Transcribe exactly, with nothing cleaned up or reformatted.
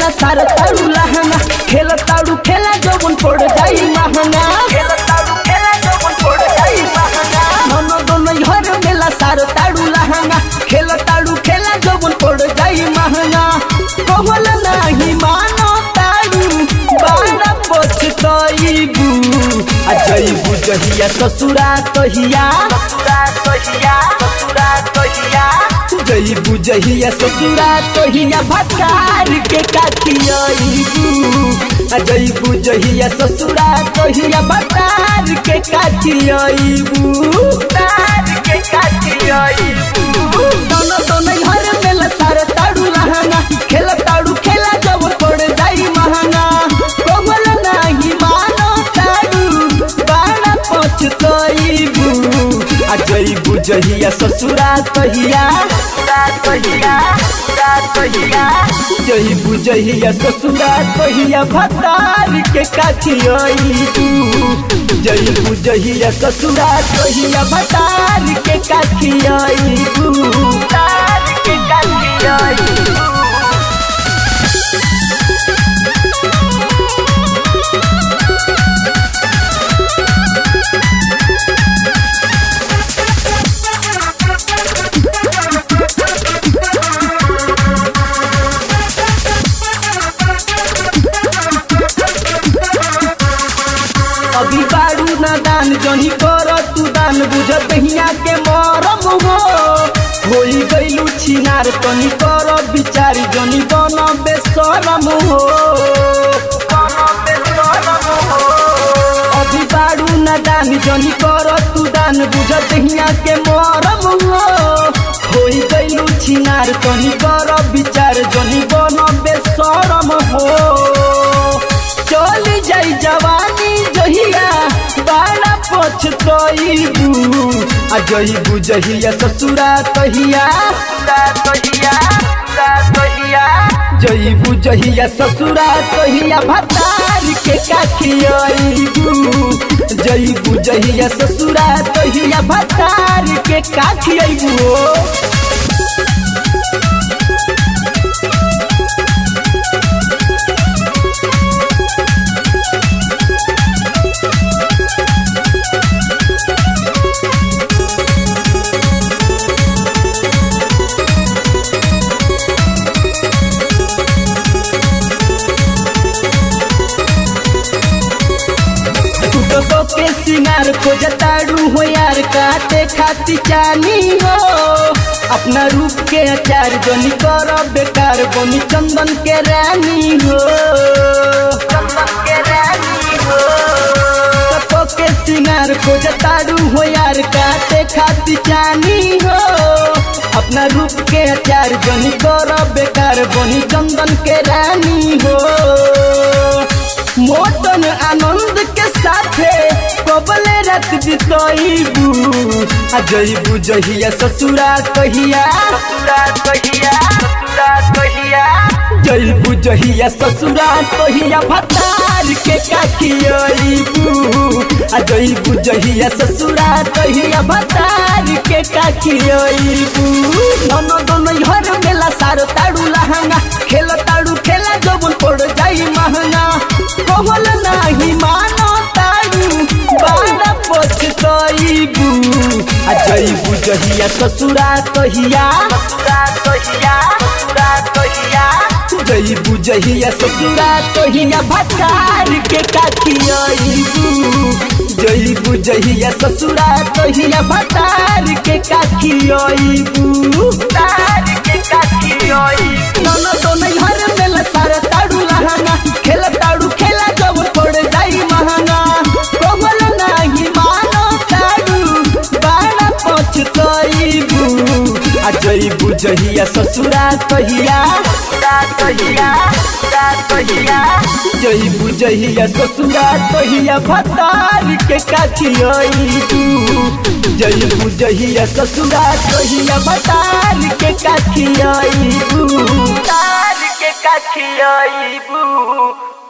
मेला सारा तारू लहंगा खेल तारू खेला जवन पड़ जाई महंगा खेल तारू खेला जवन पड़ जाई महंगा ननो दोनो हर मेला सारा तारू लहंगा खेल तारू खेला जवन पड़ जाई महंगा कहल नाही मानो तारू बाना पछतईबू आ जईबू जहिया ससुरा तहिया ससुरा तहिया ससुरा तहिया जईबू जहिया ससुरा तहिया भकार के काटियईबू आ जईबू जहिया ससुरा तहिया भकार के काटियईबू भकार के काटियईबू दोनों दोनों हर मेला सारा तारू लहंगा खेल तारू खेला जब पड़ जाई महंगा कहल नाही मानो तारू बाना पछतईबू आ जईबू जहिया ससुरा तहिया जईबू जहिया ससुरा तहिया भतार के काटियईबू जईबू जहिया ससुरा तहिया भतार के काटियईबू भतार के काटियईबू अभी बारू ना दान जनी कर तू दान बुझत हिया के मरम हो होई गइलू छिनार तनी कर विचारी जनी बन बेशरम हो अभी बारू ना दान जनी कर तू दान बुझत हिया के मरम हो होई गइलू छिनार तनी कर विचार जनी बन बेशरम हो चली जाई जवानी जहिया बाना पछतईबू आ जईबू जहिया ससुरा तहिया तहिया तहिया जईबू जहिया ससुरा तहिया भतार के काटियईबू जईबू जहिया ससुरा तहिया भतार के काटियईबू के सिंगार खोजताड़ू हो यार काटे खाती चानी हो अपना रूप के अचार जनी कर बेकार बनी चंदन के रानी हो चंदन के रानी हो सबको के सिंगार खोजताड़ू हो यार काटे खाती चानी हो अपना रूप के अचार जनी कर बेकार बनी चंदन के रानी हो मोटन आनंद के साथे कबले रात बितईबू आ जईबू जहिया ससुरा तहिया ससुरा तहिया ससुरा तहिया जईबू जहिया ससुरा तहिया भतार के काटियईबू आ जईबू जहिया ससुरा तहिया भतार के काटियईबू दोनों दोनों हर मेला सारो तारू लहंगा खेल तारू खेला जवन पड़ जाई महंगा कहल नाही मानो तारू बाना पछतईबू आ जईबू जहिया ससुरा तहिया ससुरा तहिया ससुरा तहिया जईबू जहिया ससुरा तहिया भतार के काटियईबू जईबू जहिया ससुरा तहिया भतार के काटियईबू भतार के काटियईबू दोनों दोनों हर मेला सारा तारू लहंगा खेल तारू खेला जब पड़ जाई महंगा कहल नाही मानो तारू बाना पछतईबू आ जईबू जहिया ससुरा तहिया तहिया तहिया जईबू जहिया ससुरा तहिया भतार के काटियईबू जईबू जहिया ससुरा तहिया भतार के काटियईबू भतार के काटियईबू।